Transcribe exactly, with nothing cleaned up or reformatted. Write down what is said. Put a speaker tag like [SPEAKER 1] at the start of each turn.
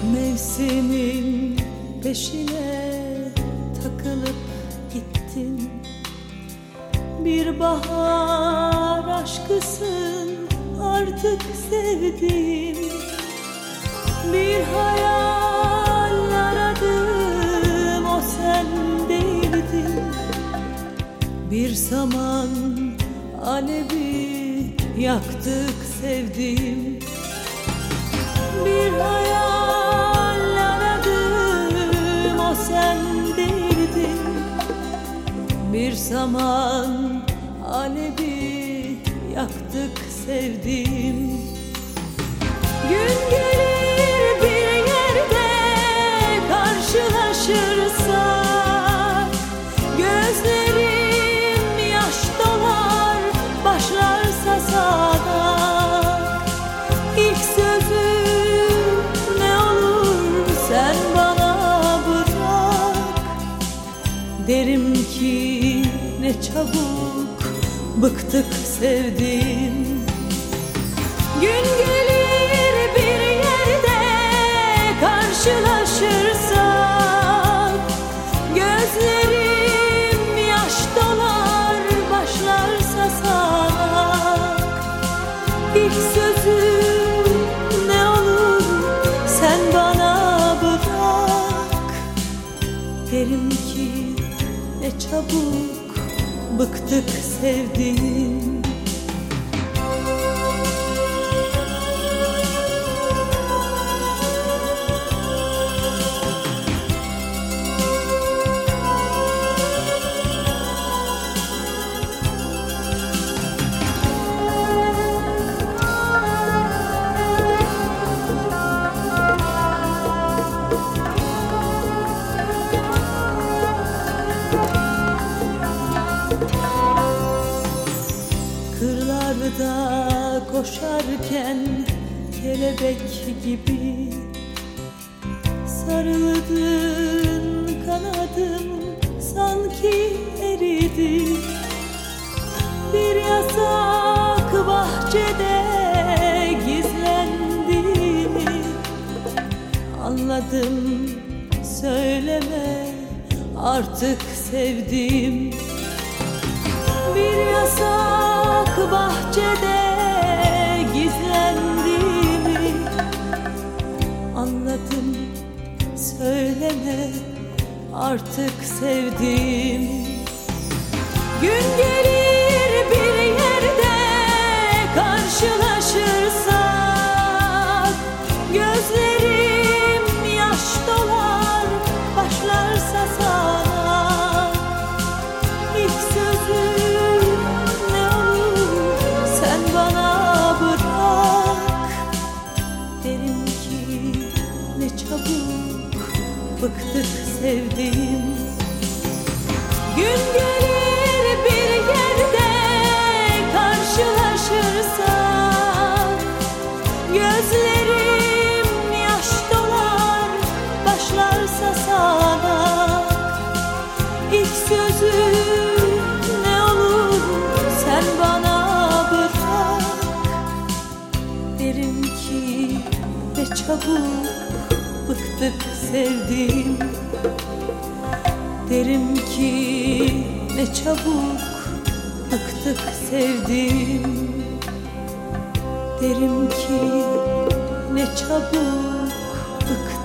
[SPEAKER 1] Mevsimin peşine takılıp gittin. Bir bahar aşkısın artık sevdiğim. Bir hayal aradım, o sen değildin. Bir saman alevi yaktık sevdiğim. Bir hayal aradım, o sen değildin. Bir saman alevi yaktık sevdiğim. Gün gelir bir yerde karşılaşırsak, gözlerim yaş dolar başlarsa sana. İlk sözüm ne olur sen bana bırak. Derim ki ne çabuk bıktık sevdiğim. Gün gelir bir yerde karşılaşırsak, gözlerim yaş dolar başlarsa sana. İlk sözüm ne olur sen bana bırak. Derim ki ne çabuk bıktık sevdiğim. Kırlarda koşarken kelebek gibi sarıldın, kanadım sanki eridi. Bir yasak bahçede gizlendiğini anladım, söyleme artık sevdim. Bir yasak bahçede gizlendiğimi anladım, söyleme artık sevdim. Gün gelir bir yerde karşılaşırsak, gözlerim yaş dolar başlarsa sana. İlk sözüm ne olur sen bana bırak. Derim ki ne çabuk bıktık sevdiğim. Gün gelir bir yerde karşılaşırsak, gözlerim yaş dolar başlarsa sana. İlk sözüm ne olur sen bana bırak. Derim ki ne çabuk bıktık sevdiğim. Derim ki ne çabuk bıktık sevdiğim. Derim ki ne çabuk bıktık